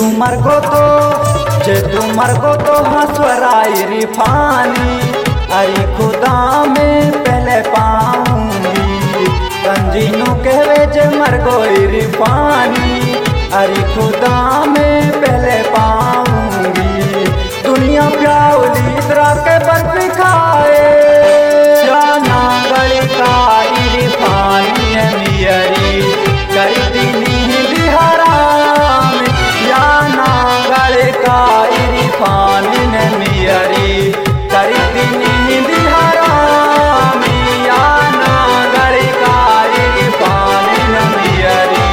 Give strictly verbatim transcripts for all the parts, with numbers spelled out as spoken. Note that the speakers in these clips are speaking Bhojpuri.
तू मर गो तो जे तू मर गो तो हंसवराई रिफानी अरे खुदा में पहले पाऊंगी कंजीनू कहवे जे मर गोई रिफानी अरे खुदा में पहले पाऊंगी दुनिया प्याउली इतरा के बर्फी खाए जाना गली का रिफानी मियरी कर दीनी बिहारा में जाना गली का रिफानी मियरी कर दीनी बिहारा में जाना गली का रिफानी मियरी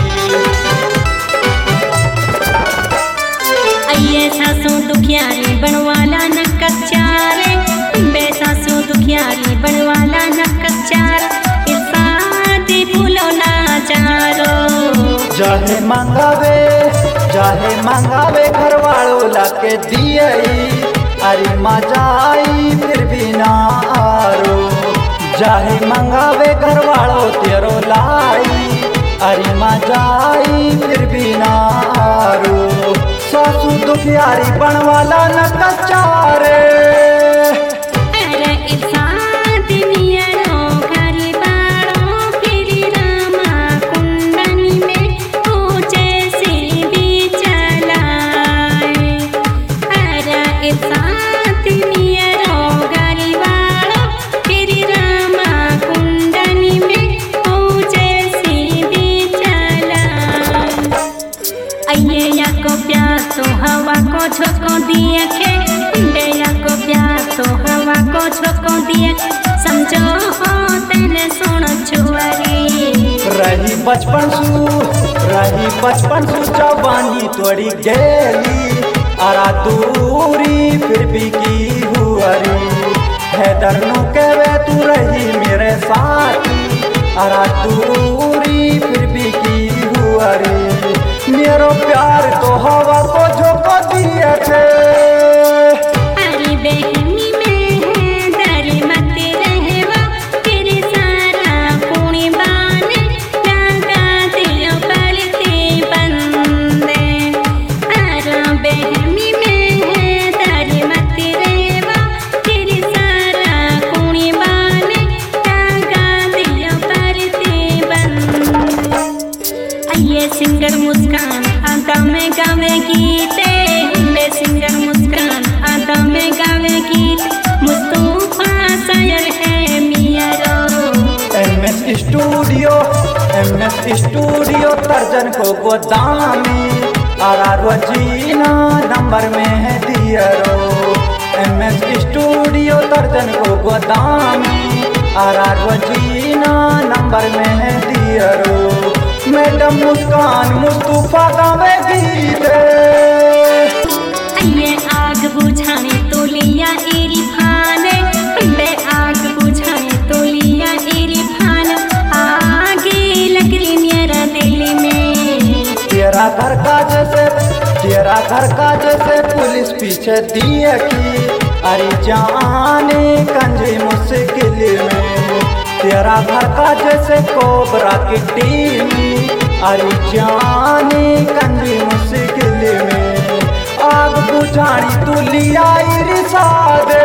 अये सासू दुखियारी बनवाला न कच्चारे बे सासू दुखियारी बनवाला न कच्चार इसादी फूलो ना चारो जाहे मंगावे जाहे मंगावे घर वालों लाके दिए अरे मजा आई फिर भी ना आरो जाहे मंगावे घर वालों तेरो लाई अरे मजा आई फिर भी ना आरो सासू दुखियारी बनवाला न कच्चारे अरे इसादी मियरो घरी बाड़ो फिरी रामा कुंडनी में पूछे सीधी चलाए अरे इसादी मियरो घरी बाड़ो फिरी रामा कुंडनी में पूछे सीधी चलाए अये या को प्यास तो हवा को झोंको दिए के बेया को प्यास तो हवा को झोंको दिए समझो हो तेने सुन छुआरी रही बचपन सु रही बचपन सु जवानी तोड़ी गेली अरा दूरी फिर भी की हुआरी हैदर नु कहवे तू रही मेरे साथी अरा दूरी फिर भी की हुआरी मेरो प्यार तो हवा को झोंको दिए थे अरे बेहमी में है डरी मत रहवा तेरे सारा पुणी बाने लगा दियो पलते बंदे अरे बेहमी में है डरी मत रहवा तेरे सारा पुणी बाने लगा दियो पलते बंदे अये सिंगर मुस्कान आदा में गावे गीते बे सिंगर मुस्कान आदा में गावे गीत मुस्तफा शायर है मियारो एमएस स्टूडियो एमएस स्टूडियो तर्जन को गोदामी आरा रोजीना नंबर में है दियरो एमएस स्टूडियो तर्जन को गोदामी आरा रोजीना नंबर में है दियरो मैडम मुस्कान मुस्तफा गावे गीते अये आग बुझाने तो लिया एरी फाने बे आग बुझाने तो लिया एरी फान आगे लकड़ी मेरा दिल में तेरा घर का जैसे तेरा घर का जैसे पुलिस पीछे दिए की अरे जाने कंजे मुश्किल में तेरा घर का जैसे कोबरा की टीम अरे जाने कंजी मुश्किल में आग बुझानी तू लिया रिसा दे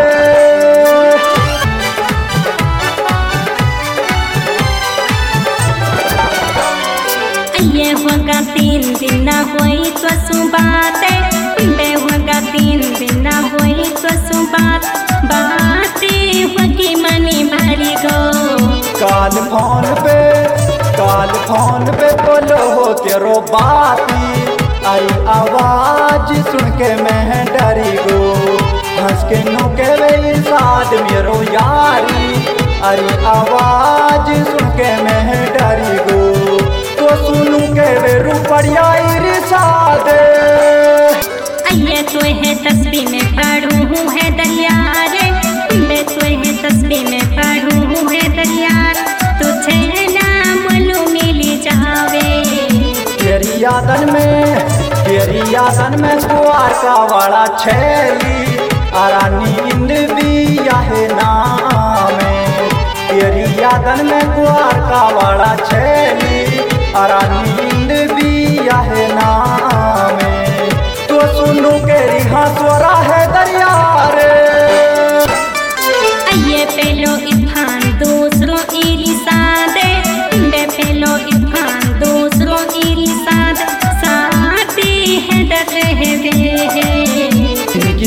ये होगा तीन दिन ना हुई तो सुबाते बे होगा तीन दिन ना हुई तो सुबात बातें होगी मनी भरी गो काल फोन पे काल फोन पे बोलो हो तेरो बाती अरे आवाज सुन के मैं डरी गो हंस के नु के वे साथ मेरो यारी अरे आवाज सुन के मैं डरी गो तो सुनू के वे रुपड़िया रिसा दे अये तो है तस्वीर में पढ़ू हूँ है दरिया रे मैं तो है तस्वीर में पढ़ू हूँ है दरिया तुझे नाम लो मिली जावे तेरी यादन में तेरी यादन में कुआर का वाला छैली आरा नींद भी आहे नाम तेरी यादन में कुआर का वाला छैली आरा नींद भी आहे नाम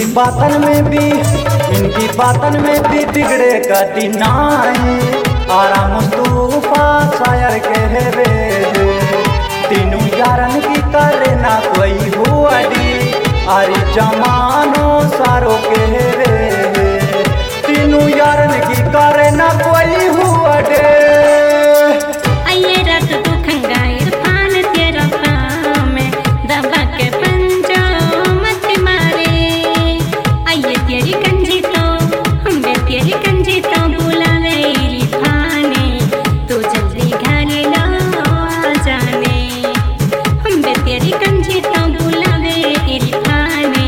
बातन में भी इनकी बातन में भी बिगड़े कदी नाई। आरा मुस्तफा शायर कहवे तीनों यारन की करे ना कोई हुआडी। अरे जमानो सारो कहवे तीनों यारन की करे ना कोई हुआडे। आइए रात तू खंगाइर पान तेरा पाँव में दबा के पंजो मत मारे। आइए तेरी कंजी तो हम बे तेरी कंजी तो बुलावे इरफाने तू जल्दी घर लो आ जाने। हम बे तेरी कंजी तो बुलावे इरफाने।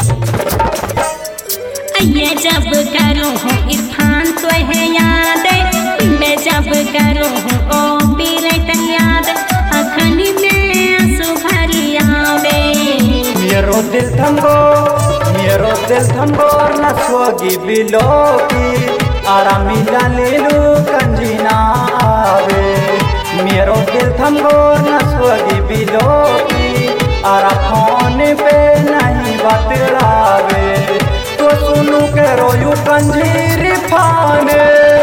आइए जब करो हूँ इरफान तो है याद मैं जब करो हूँ ओ पीरटन याद अखनी में आंसू भरी आवे। मेरो दिल थंगो मेरो दिल थंगो न स्वगी बिलोकी। आरा मिला लेलू कंजी ना आवे। मेरो दिल थंगो न स्वगी बिलोकी। आरा फोन पे नहीं बतलावे तो सुनू के रोयू कंजीर फाने।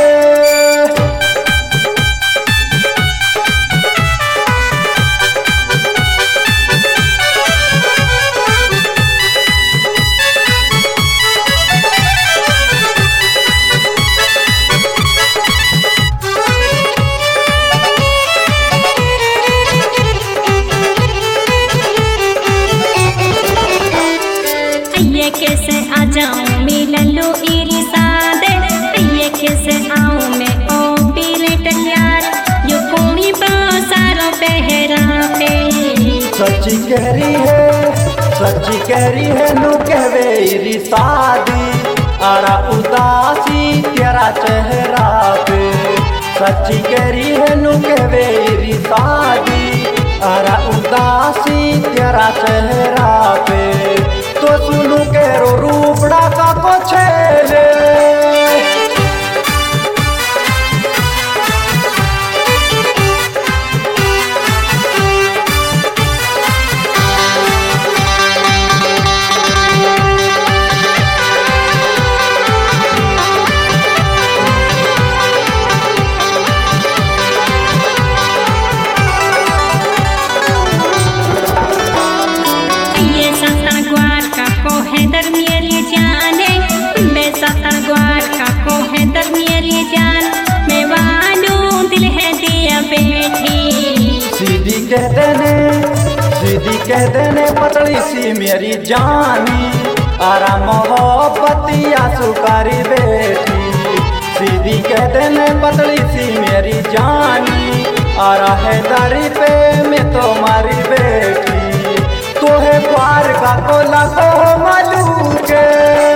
कैसे आ जाऊं मिलन लो इरी सादे। ये कैसे आऊं मैं ओ पीरटन यार यो कोई बासारो पहरा पे। सच्ची कह रही है सच्ची कह रही है नू कहवे इरी शादी। आरा उदासी तेरा चेहरा पे। सच्ची कह रही है नू कहवे इरी शादी। आरा उदासी तेरा चेहरा पे तो सुनू के रो रूपड़ा का को छेले। सीधी कह देने सीधी कह देने पतली सी मेरी जानी। आरा मोहब्बतिया सुकारी बेटी। सीधी कह देने पतली सी मेरी जानी। आरा है दारी पे मैं तुम्हारी बेटी। तो है प्यार का कोला को मलू के।